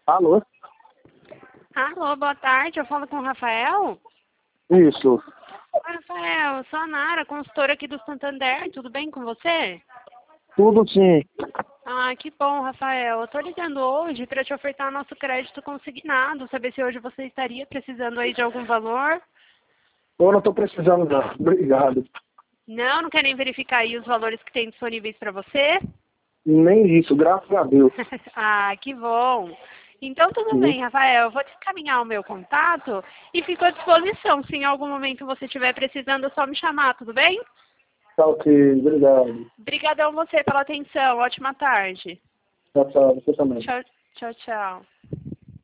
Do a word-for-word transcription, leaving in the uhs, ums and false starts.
Alô? Alô, boa tarde. Eu falo com o Rafael. Isso. Oi, Rafael, eu sou a Nara, consultora aqui do Santander. Tudo bem com você? Tudo sim. Ah, que bom, Rafael. Eu tô ligando hoje para te ofertar nosso crédito consignado. Saber se hoje você estaria precisando aí de algum valor. Eu não estou precisando não. Obrigado. Não, não quer nem verificar aí os valores que tem disponíveis para você? Nem isso, graças a Deus. Ah, que bom. Então tudo Sim. bem, Rafael. Eu vou te encaminhar o meu contato e fico à disposição. Se em algum momento você estiver precisando, é só me chamar, tudo bem? Tá ok, obrigado. Obrigadão você pela atenção. Ótima tarde. Tchau, tchau. Você também. Tchau, tchau, tchau.